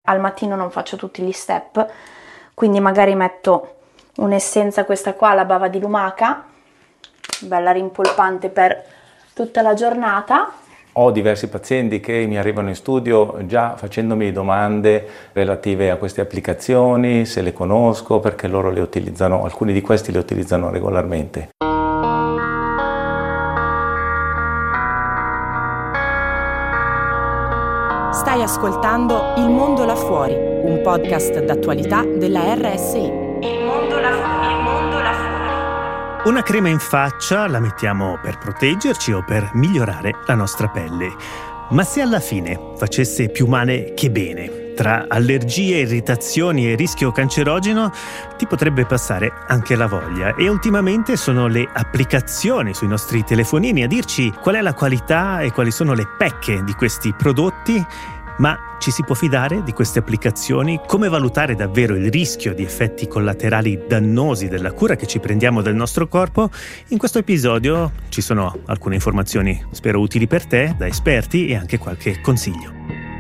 al mattino non faccio tutti gli step, quindi magari metto un'essenza, questa qua, la bava di lumaca, bella rimpolpante per tutta la giornata. Ho diversi pazienti che mi arrivano in studio già facendomi domande relative a queste applicazioni, se le conosco, perché loro le utilizzano, alcuni di questi le utilizzano regolarmente. Stai ascoltando Il Mondo Là Fuori, un podcast d'attualità della RSI. Il Mondo Là Fuori. Una crema in faccia la mettiamo per proteggerci o per migliorare la nostra pelle. Ma se alla fine facesse più male che bene, tra allergie, irritazioni e rischio cancerogeno, ti potrebbe passare anche la voglia. E ultimamente sono le applicazioni sui nostri telefonini a dirci qual è la qualità e quali sono le pecche di questi prodotti. Ma ci si può fidare di queste applicazioni? Come valutare davvero il rischio di effetti collaterali dannosi della cura che ci prendiamo del nostro corpo? In questo episodio ci sono alcune informazioni, spero utili per te, da esperti e anche qualche consiglio.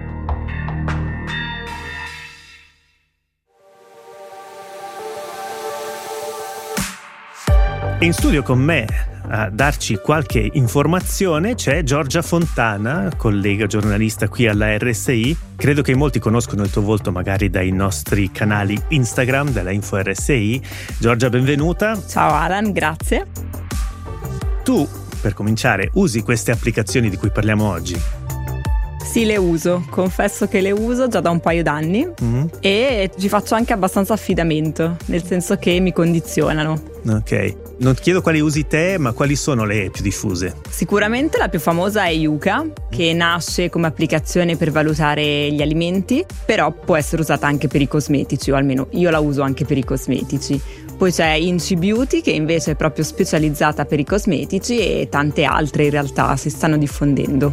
In studio con me a darci qualche informazione c'è Giorgia Fontana, collega giornalista qui alla RSI. Credo che molti conoscono il tuo volto magari dai nostri canali Instagram della Info RSI. Giorgia, benvenuta. Ciao Alan, grazie. Tu, per cominciare, usi queste applicazioni di cui parliamo oggi? Sì, le uso, confesso che le uso già da un paio d'anni e ci faccio anche abbastanza affidamento, nel senso che mi condizionano. Ok, non ti chiedo quali usi te, ma quali sono le più diffuse? Sicuramente la più famosa è Yuka, che nasce come applicazione per valutare gli alimenti, però può essere usata anche per i cosmetici, o almeno io la uso anche per i cosmetici. Poi c'è Inci Beauty, che invece è proprio specializzata per i cosmetici, e tante altre in realtà si stanno diffondendo.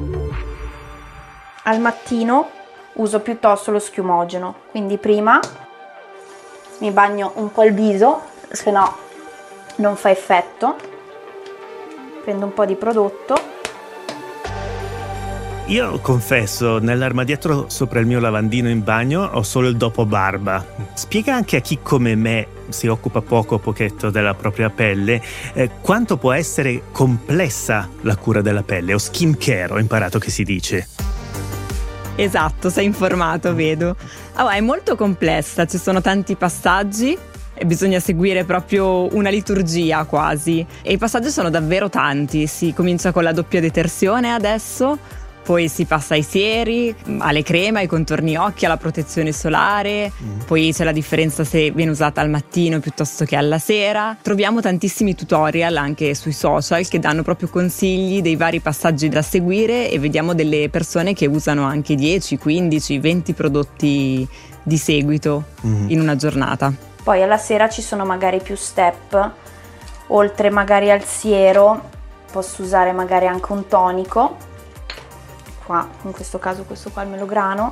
Al mattino uso piuttosto lo schiumogeno, quindi prima mi bagno un po' il viso, se no non fa effetto. Prendo un po' di prodotto. Io confesso, nell'armadietto sopra il mio lavandino in bagno ho solo il dopo barba. Spiega anche a chi come me si occupa poco o pochetto della propria pelle quanto può essere complessa la cura della pelle, o skin care, ho imparato che si dice. Esatto, sei informato, vedo. È molto complessa, ci sono tanti passaggi e bisogna seguire proprio una liturgia quasi. E i passaggi sono davvero tanti, si comincia con la doppia detersione adesso, poi si passa ai sieri, alle creme, ai contorni occhi, alla protezione solare, poi c'è la differenza se viene usata al mattino piuttosto che alla sera. Troviamo tantissimi tutorial anche sui social che danno proprio consigli dei vari passaggi da seguire, e vediamo delle persone che usano anche 10, 15, 20 prodotti di seguito in una giornata. Poi alla sera ci sono magari più step, oltre magari al siero posso usare magari anche un tonico. Qua, in questo caso questo qua è il melograno.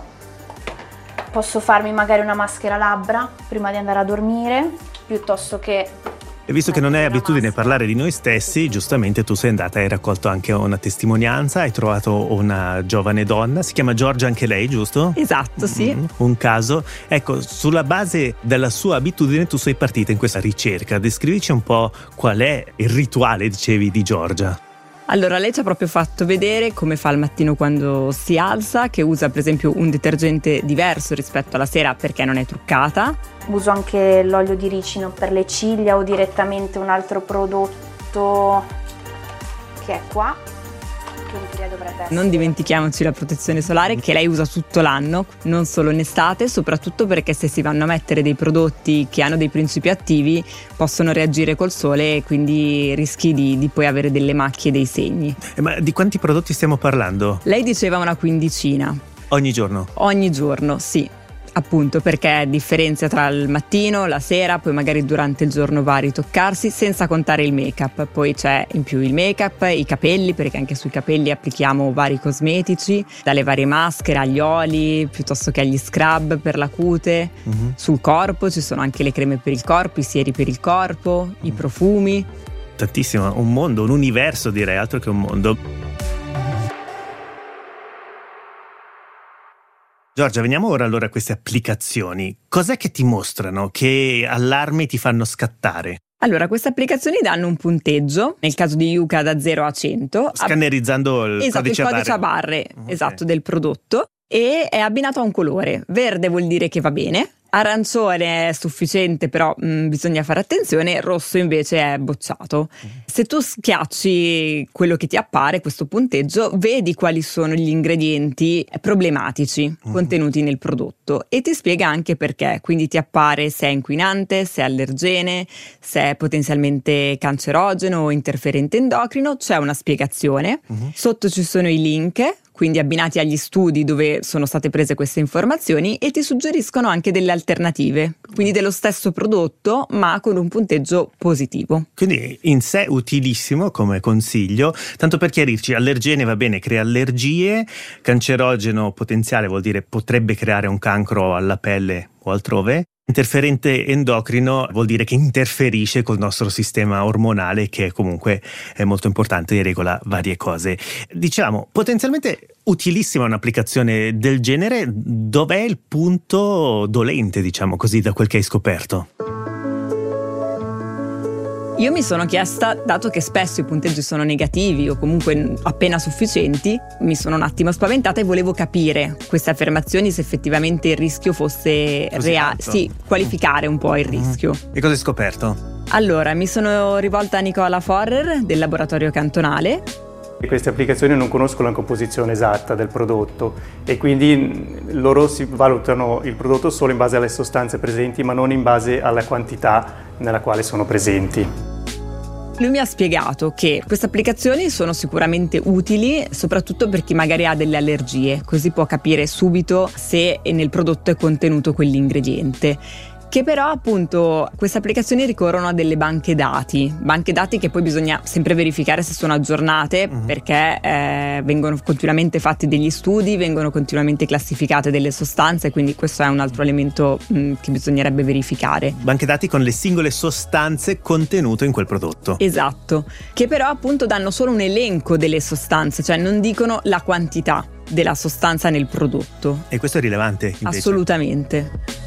Posso farmi magari una maschera labbra prima di andare a dormire, piuttosto che... E visto che non è abitudine parlare di noi stessi, giustamente tu sei andata e hai raccolto anche una testimonianza, hai trovato una giovane donna, si chiama Giorgia anche lei, giusto? Esatto, sì. Un caso. Ecco, sulla base della sua abitudine tu sei partita in questa ricerca. Descrivici un po' qual è il rituale, dicevi, di Giorgia. Allora, lei ci ha proprio fatto vedere come fa al mattino quando si alza, che usa per esempio un detergente diverso rispetto alla sera perché non è truccata. Uso anche l'olio di ricino per le ciglia o direttamente un altro prodotto che è qua, che in teoria dovrebbe essere. Non dimentichiamoci la protezione solare, che lei usa tutto l'anno, non solo in estate, soprattutto perché se si vanno a mettere dei prodotti che hanno dei principi attivi possono reagire col sole e quindi rischi di poi avere delle macchie, dei segni. Ma di quanti prodotti stiamo parlando? Lei diceva una quindicina. Ogni giorno? Ogni giorno, sì. Appunto, perché differenzia tra il mattino, la sera, poi magari durante il giorno va a ritoccarsi, senza contare il make-up. Poi c'è in più il make-up, i capelli, perché anche sui capelli applichiamo vari cosmetici, dalle varie maschere agli oli, piuttosto che agli scrub per la cute. Sul corpo ci sono anche le creme per il corpo, i sieri per il corpo, i profumi. Tantissimo, un mondo, un universo, direi, altro che un mondo. Giorgia, veniamo ora allora a queste applicazioni. Cos'è che ti mostrano? Che allarmi ti fanno scattare? Allora, queste applicazioni danno un punteggio, nel caso di Yuka da 0 a 100. Scannerizzando il codice a barre, Okay. esatto, del prodotto, e è abbinato a un colore. Verde vuol dire che va bene, arancione è sufficiente, però bisogna fare attenzione, rosso invece è bocciato. Se tu schiacci quello che ti appare, questo punteggio, vedi quali sono gli ingredienti problematici contenuti nel prodotto e ti spiega anche perché, quindi ti appare se è inquinante, se è allergene, se è potenzialmente cancerogeno o interferente endocrino, c'è una spiegazione. Sotto ci sono i link, quindi abbinati agli studi dove sono state prese queste informazioni, e ti suggeriscono anche delle alternative, quindi dello stesso prodotto ma con un punteggio positivo. Quindi in sé utilissimo come consiglio. Tanto per chiarirci, allergene va bene, crea allergie, cancerogeno potenziale vuol dire potrebbe creare un cancro alla pelle o altrove. Interferente endocrino vuol dire che interferisce col nostro sistema ormonale, che comunque è molto importante e regola varie cose. Diciamo, potenzialmente utilissima un'applicazione del genere. Dov'è il punto dolente, diciamo così, da quel che hai scoperto? Io mi sono chiesta, dato che spesso i punteggi sono negativi o comunque appena sufficienti, mi sono un attimo spaventata e volevo capire queste affermazioni, se effettivamente il rischio fosse reale. Sì, qualificare un po' il rischio. E cosa hai scoperto? Allora, mi sono rivolta a Nicola Forrer del laboratorio cantonale. E queste applicazioni non conoscono la composizione esatta del prodotto e quindi loro si valutano il prodotto solo in base alle sostanze presenti, ma non in base alla quantità nella quale sono presenti. Lui mi ha spiegato che queste applicazioni sono sicuramente utili, soprattutto per chi magari ha delle allergie, così può capire subito se nel prodotto è contenuto quell'ingrediente. Che però appunto queste applicazioni ricorrono a delle banche dati che poi bisogna sempre verificare se sono aggiornate, perché vengono continuamente fatti degli studi, vengono continuamente classificate delle sostanze, quindi questo è un altro elemento che bisognerebbe verificare. Banche dati con le singole sostanze contenute in quel prodotto. Esatto, che però appunto danno solo un elenco delle sostanze, cioè non dicono la quantità della sostanza nel prodotto. E questo è rilevante invece? Assolutamente.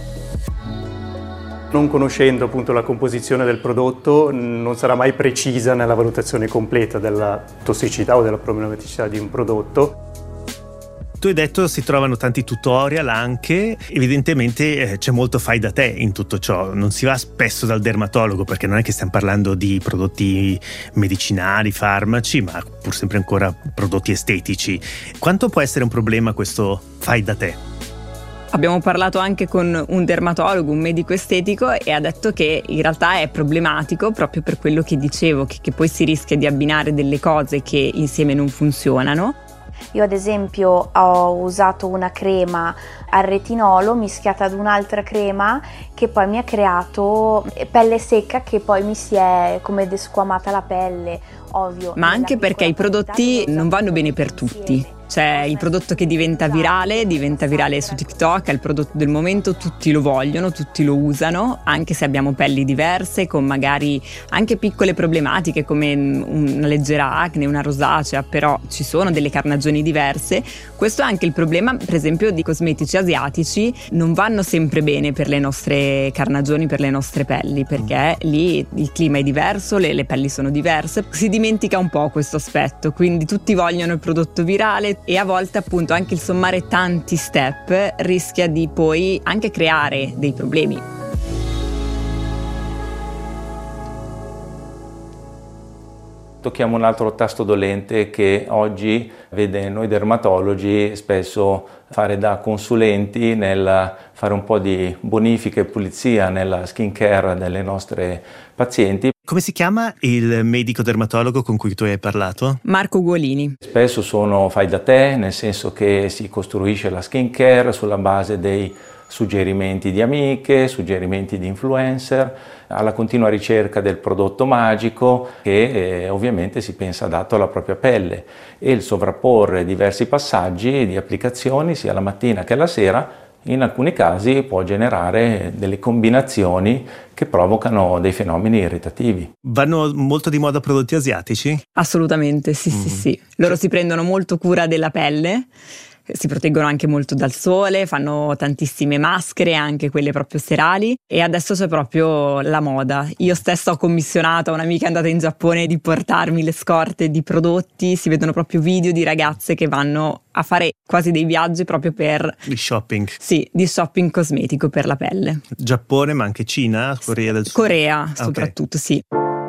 Non conoscendo appunto la composizione del prodotto non sarà mai precisa nella valutazione completa della tossicità o della problematicità di un prodotto. Tu hai detto si trovano tanti tutorial anche, evidentemente c'è molto fai da te in tutto ciò, non si va spesso dal dermatologo perché non è che stiamo parlando di prodotti medicinali, farmaci, ma pur sempre ancora prodotti estetici. Quanto può essere un problema questo fai da te? Abbiamo parlato anche con un dermatologo, un medico estetico, e ha detto che in realtà è problematico proprio per quello che dicevo, che poi si rischia di abbinare delle cose che insieme non funzionano. Io ad esempio ho usato una crema al retinolo mischiata ad un'altra crema che poi mi ha creato pelle secca, che poi mi si è come desquamata la pelle, ovvio. Ma anche perché i prodotti non vanno bene per tutti. C'è il prodotto che diventa virale su TikTok, è il prodotto del momento, tutti lo vogliono, tutti lo usano, anche se abbiamo pelli diverse, con magari anche piccole problematiche come una leggera acne, una rosacea, però ci sono delle carnagioni diverse. Questo è anche il problema, per esempio, di cosmetici asiatici, non vanno sempre bene per le nostre carnagioni, per le nostre pelli, perché lì il clima è diverso, le pelli sono diverse, si dimentica un po' questo aspetto, quindi tutti vogliono il prodotto virale. E a volte appunto anche il sommare tanti step rischia di poi anche creare dei problemi. Tocchiamo un altro tasto dolente che oggi vede noi dermatologi spesso fare da consulenti nel fare un po' di bonifica e pulizia nella skin care delle nostre pazienti. Come si chiama il medico dermatologo con cui tu hai parlato? Marco Guolini. Spesso sono fai da te, nel senso che si costruisce la skin care sulla base dei suggerimenti di amiche, suggerimenti di influencer, alla continua ricerca del prodotto magico che ovviamente si pensa adatto alla propria pelle, e il sovrapporre diversi passaggi di applicazioni sia la mattina che la sera in alcuni casi può generare delle combinazioni che provocano dei fenomeni irritativi. Vanno molto di moda prodotti asiatici? Assolutamente, sì. Loro si prendono molto cura della pelle, si proteggono anche molto dal sole, fanno tantissime maschere, anche quelle proprio serali, e adesso c'è proprio la moda. Io stessa ho commissionato a un'amica andata in Giappone di portarmi le scorte di prodotti, si vedono proprio video di ragazze che vanno a fare quasi dei viaggi proprio per di shopping. Sì, di shopping cosmetico per la pelle. Giappone, ma anche Cina, Corea del Sud. Corea soprattutto, sì.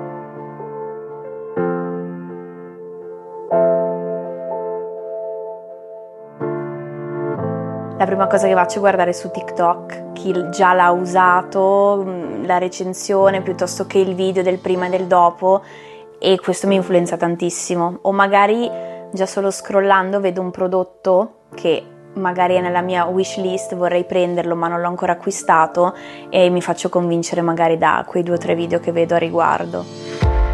La prima cosa che faccio è guardare su TikTok chi già l'ha usato, la recensione piuttosto che il video del prima e del dopo, e questo mi influenza tantissimo. O magari già solo scrollando vedo un prodotto che magari è nella mia wish list, vorrei prenderlo ma non l'ho ancora acquistato, e mi faccio convincere magari da quei 2 o 3 video che vedo a riguardo.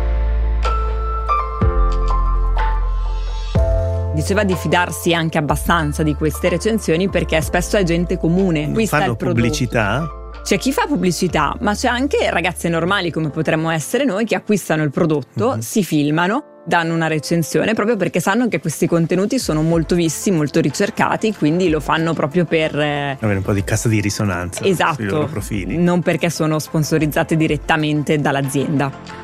Diceva di fidarsi anche abbastanza di queste recensioni perché spesso è gente comune. Fanno pubblicità? C'è chi fa pubblicità, ma c'è anche ragazze normali come potremmo essere noi che acquistano il prodotto, si filmano, danno una recensione proprio perché sanno che questi contenuti sono molto visti, molto ricercati, quindi lo fanno proprio per avere un po' di cassa di risonanza sui loro profili. Non perché sono sponsorizzate direttamente dall'azienda.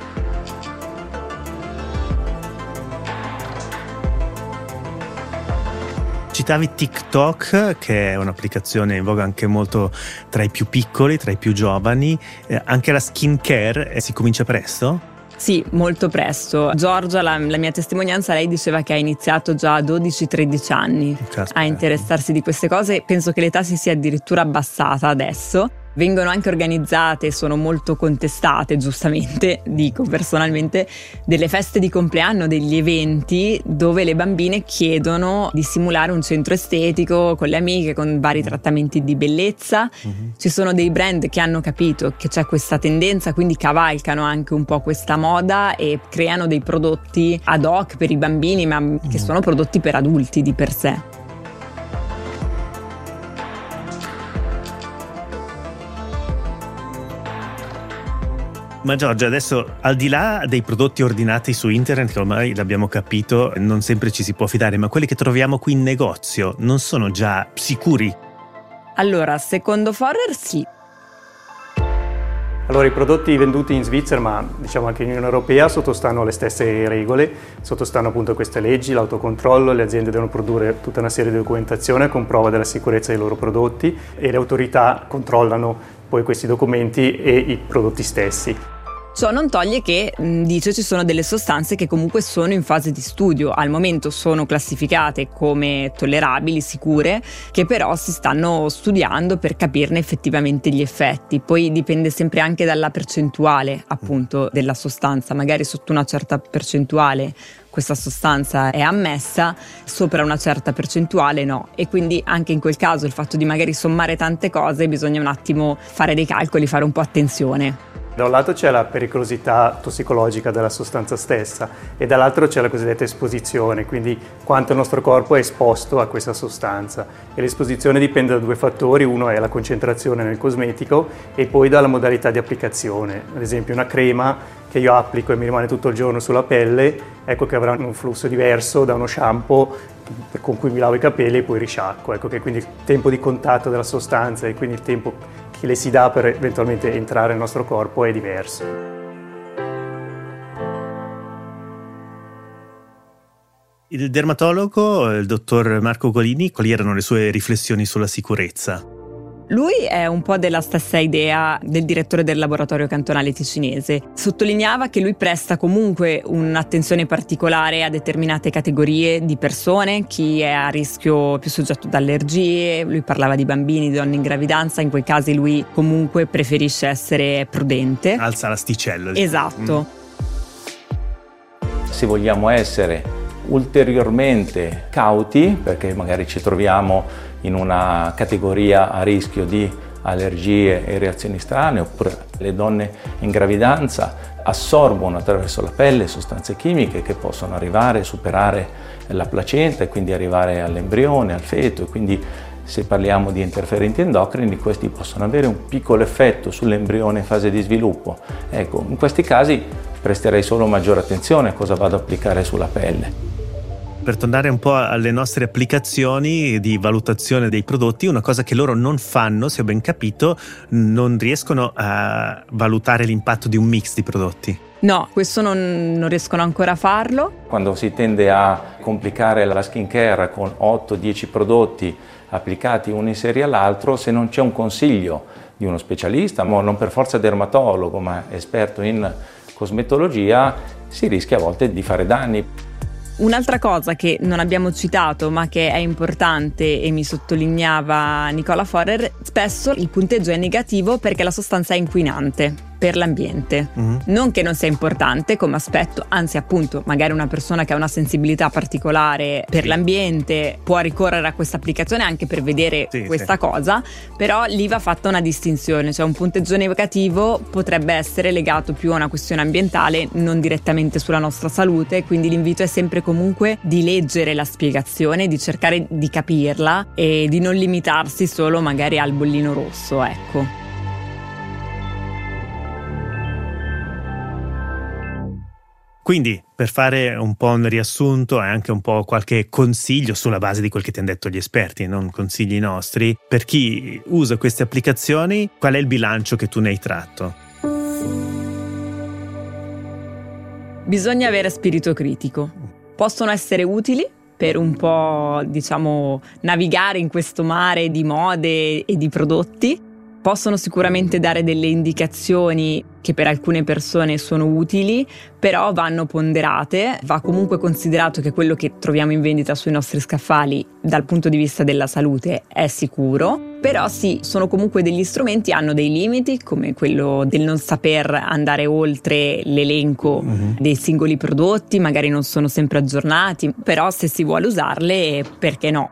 Citavi TikTok, che è un'applicazione in voga anche molto tra i più piccoli, tra i più giovani. Anche la skincare si comincia presto? Sì, molto presto. Giorgia, la mia testimonianza, lei diceva che ha iniziato già a 12-13 anni a interessarsi di queste cose. Penso che l'età si sia addirittura abbassata adesso. Vengono anche organizzate, sono molto contestate, giustamente, dico personalmente, delle feste di compleanno, degli eventi dove le bambine chiedono di simulare un centro estetico con le amiche, con vari trattamenti di bellezza. Ci sono dei brand che hanno capito che c'è questa tendenza, quindi cavalcano anche un po' questa moda e creano dei prodotti ad hoc per i bambini, ma che sono prodotti per adulti di per sé. Ma Giorgia, adesso al di là dei prodotti ordinati su internet, che ormai l'abbiamo capito, non sempre ci si può fidare, ma quelli che troviamo qui in negozio non sono già sicuri? Allora, secondo Forer sì. Allora, i prodotti venduti in Svizzera, ma diciamo anche in Unione Europea, sottostanno alle stesse regole, sottostanno appunto a queste leggi, l'autocontrollo, le aziende devono produrre tutta una serie di documentazione con prova della sicurezza dei loro prodotti e le autorità controllano poi questi documenti e i prodotti stessi. Ciò non toglie che, dice, ci sono delle sostanze che comunque sono in fase di studio, al momento sono classificate come tollerabili, sicure, che però si stanno studiando per capirne effettivamente gli effetti. Poi dipende sempre anche dalla percentuale appunto della sostanza, magari sotto una certa percentuale questa sostanza è ammessa, sopra una certa percentuale no, e quindi anche in quel caso il fatto di magari sommare tante cose bisogna un attimo fare dei calcoli, fare un po' attenzione. Da un lato c'è la pericolosità tossicologica della sostanza stessa e dall'altro c'è la cosiddetta esposizione, quindi quanto il nostro corpo è esposto a questa sostanza. E l'esposizione dipende da 2 fattori, uno è la concentrazione nel cosmetico e poi dalla modalità di applicazione. Ad esempio una crema che io applico e mi rimane tutto il giorno sulla pelle, ecco che avrà un flusso diverso da uno shampoo con cui mi lavo i capelli e poi risciacquo. Ecco che quindi il tempo di contatto della sostanza e quindi il tempo che le si dà per eventualmente entrare nel nostro corpo è diverso. Il dermatologo, il dottor Marco Golini, quali erano le sue riflessioni sulla sicurezza? Lui è un po' della stessa idea del direttore del laboratorio cantonale ticinese. Sottolineava che lui presta comunque un'attenzione particolare a determinate categorie di persone, chi è a rischio più soggetto ad allergie, lui parlava di bambini, di donne in gravidanza, in quei casi lui comunque preferisce essere prudente. Alza l'asticella. Esatto. Se vogliamo essere ulteriormente cauti, perché magari ci troviamo in una categoria a rischio di allergie e reazioni strane, oppure le donne in gravidanza assorbono attraverso la pelle sostanze chimiche che possono arrivare a superare la placenta e quindi arrivare all'embrione, al feto, e quindi se parliamo di interferenti endocrini questi possono avere un piccolo effetto sull'embrione in fase di sviluppo. Ecco, in questi casi presterei solo maggiore attenzione a cosa vado ad applicare sulla pelle. Per tornare un po' alle nostre applicazioni di valutazione dei prodotti, una cosa che loro non fanno, se ho ben capito, non riescono a valutare l'impatto di un mix di prodotti. No, questo non riescono ancora a farlo. Quando si tende a complicare la skincare con 8-10 prodotti applicati uno in serie all'altro, se non c'è un consiglio di uno specialista, ma non per forza dermatologo, ma esperto in cosmetologia, si rischia a volte di fare danni. Un'altra cosa che non abbiamo citato ma che è importante e mi sottolineava Nicola Forer, spesso il punteggio è negativo perché la sostanza è inquinante per l'ambiente. Non che non sia importante come aspetto, anzi appunto magari una persona che ha una sensibilità particolare per l'ambiente può ricorrere a questa applicazione anche per vedere questa cosa, però lì va fatta una distinzione, cioè un punteggio negativo potrebbe essere legato più a una questione ambientale, non direttamente sulla nostra salute, quindi l'invito è sempre comunque di leggere la spiegazione, di cercare di capirla e di non limitarsi solo magari al bollino rosso, ecco. Quindi, per fare un po' un riassunto e anche un po' qualche consiglio sulla base di quel che ti hanno detto gli esperti, non consigli nostri, per chi usa queste applicazioni, qual è il bilancio che tu ne hai tratto? Bisogna avere spirito critico. Possono essere utili per un po', diciamo, navigare in questo mare di mode e di prodotti. Possono sicuramente dare delle indicazioni che per alcune persone sono utili, però vanno ponderate. Va comunque considerato che quello che troviamo in vendita sui nostri scaffali dal punto di vista della salute è sicuro, però sì, sono comunque degli strumenti, hanno dei limiti come quello del non saper andare oltre l'elenco dei singoli prodotti, magari non sono sempre aggiornati, però se si vuole usarle, perché no?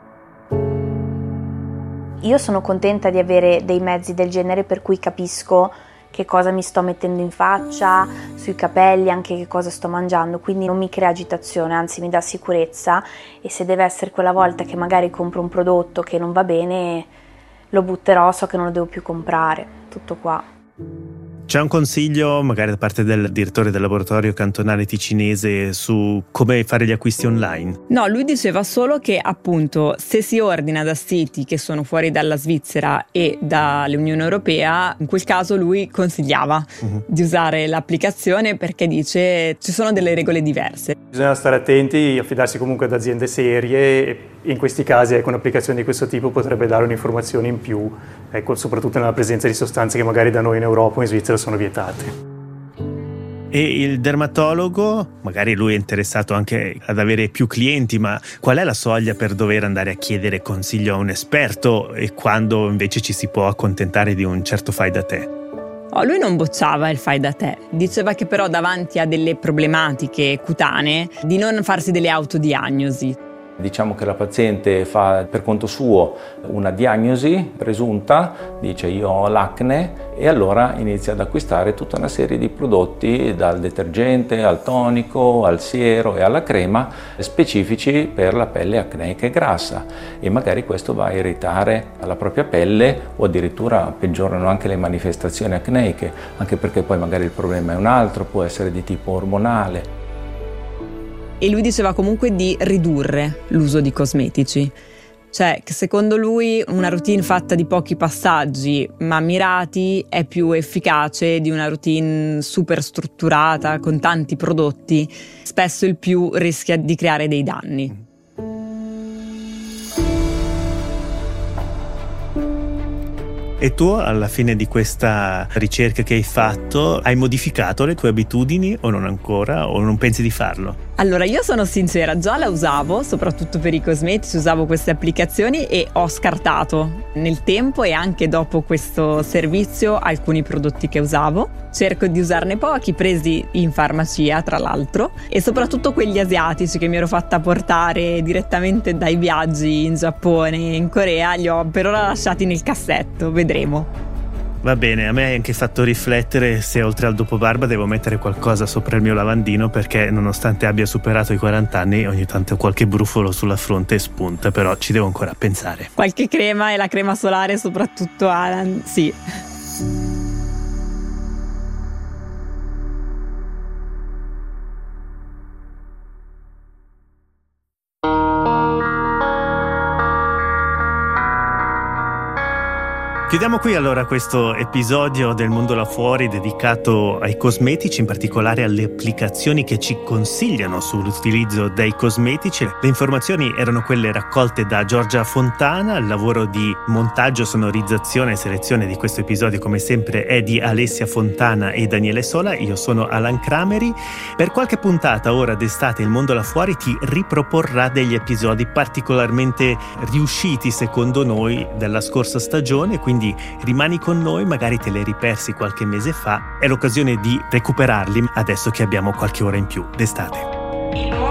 Io sono contenta di avere dei mezzi del genere per cui capisco che cosa mi sto mettendo in faccia, sui capelli, anche che cosa sto mangiando, quindi non mi crea agitazione, anzi mi dà sicurezza, e se deve essere quella volta che magari compro un prodotto che non va bene, lo butterò, so che non lo devo più comprare, tutto qua. C'è un consiglio magari da parte del direttore del laboratorio cantonale ticinese su come fare gli acquisti online? No, lui diceva solo che appunto se si ordina da siti che sono fuori dalla Svizzera e dall'Unione Europea, in quel caso lui consigliava di usare l'applicazione perché dice ci sono delle regole diverse. Bisogna stare attenti, affidarsi comunque ad aziende serie e in questi casi un'applicazione di questo tipo potrebbe dare un'informazione in più, soprattutto nella presenza di sostanze che magari da noi in Europa o in Svizzera sono vietate. E il dermatologo, magari lui è interessato anche ad avere più clienti, ma qual è la soglia per dover andare a chiedere consiglio a un esperto e quando invece ci si può accontentare di un certo fai da te? Lui non bocciava il fai da te, diceva che però davanti a delle problematiche cutanee di non farsi delle autodiagnosi. Diciamo che la paziente fa per conto suo una diagnosi presunta, dice io ho l'acne, e allora inizia ad acquistare tutta una serie di prodotti, dal detergente al tonico, al siero e alla crema, specifici per la pelle acneica e grassa, e magari questo va a irritare la propria pelle o addirittura peggiorano anche le manifestazioni acneiche, anche perché poi magari il problema è un altro, può essere di tipo ormonale. E lui diceva comunque di ridurre l'uso di cosmetici, cioè che secondo lui una routine fatta di pochi passaggi ma mirati è più efficace di una routine super strutturata con tanti prodotti, spesso il più rischia di creare dei danni. E tu alla fine di questa ricerca che hai fatto hai modificato le tue abitudini o non ancora, o non pensi di farlo? Allora io sono sincera, già la usavo, soprattutto per i cosmetici, usavo queste applicazioni e ho scartato nel tempo e anche dopo questo servizio alcuni prodotti che usavo. Cerco di usarne pochi, presi in farmacia tra l'altro, e soprattutto quelli asiatici che mi ero fatta portare direttamente dai viaggi in Giappone e in Corea, li ho per ora lasciati nel cassetto, vedremo. Va bene, a me hai anche fatto riflettere se oltre al dopobarba devo mettere qualcosa sopra il mio lavandino, perché nonostante abbia superato i 40 anni ogni tanto qualche brufolo sulla fronte spunta, però ci devo ancora pensare. Qualche crema, e la crema solare soprattutto, Alan, sì. Chiudiamo qui allora questo episodio del Mondo là fuori dedicato ai cosmetici, in particolare alle applicazioni che ci consigliano sull'utilizzo dei cosmetici. Le informazioni erano quelle raccolte da Giorgia Fontana, il lavoro di montaggio, sonorizzazione e selezione di questo episodio come sempre è di Alessia Fontana e Daniele Sola, io sono Alan Crameri. Per qualche puntata ora d'estate il Mondo là fuori ti riproporrà degli episodi particolarmente riusciti secondo noi della scorsa stagione, quindi rimani con noi, magari te li ripersi qualche mese fa, è l'occasione di recuperarli adesso che abbiamo qualche ora in più d'estate.